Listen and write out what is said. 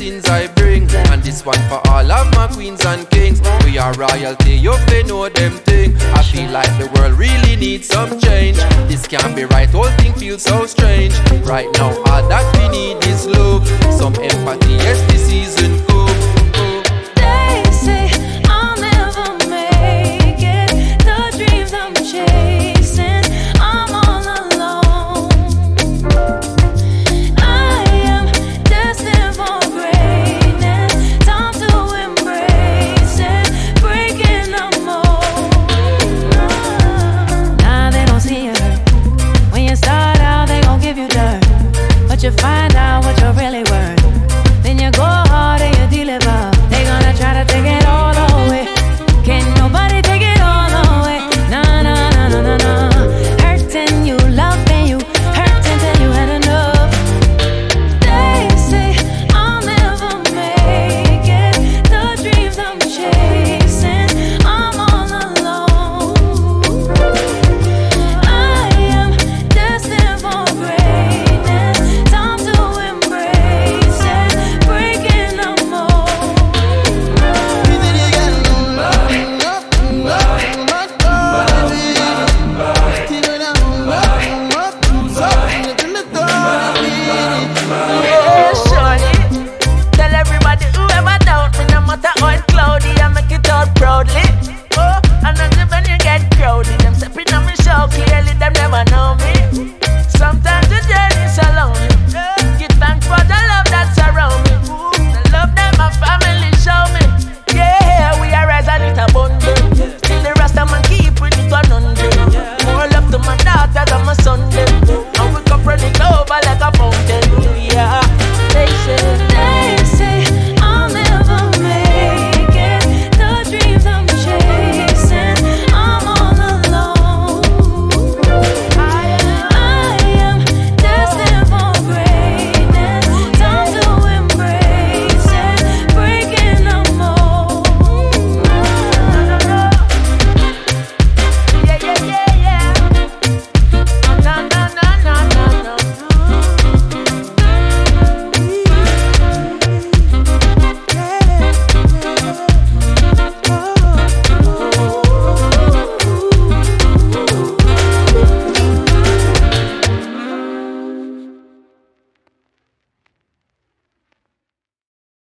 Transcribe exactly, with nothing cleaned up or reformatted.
blessings I bring. And this one for all of my queens and kings. We are royalty, you fi know them thing. I feel like the world really needs some change. This can't be right, whole thing feels so strange. Right now all that we need is love, some empathy, yes this season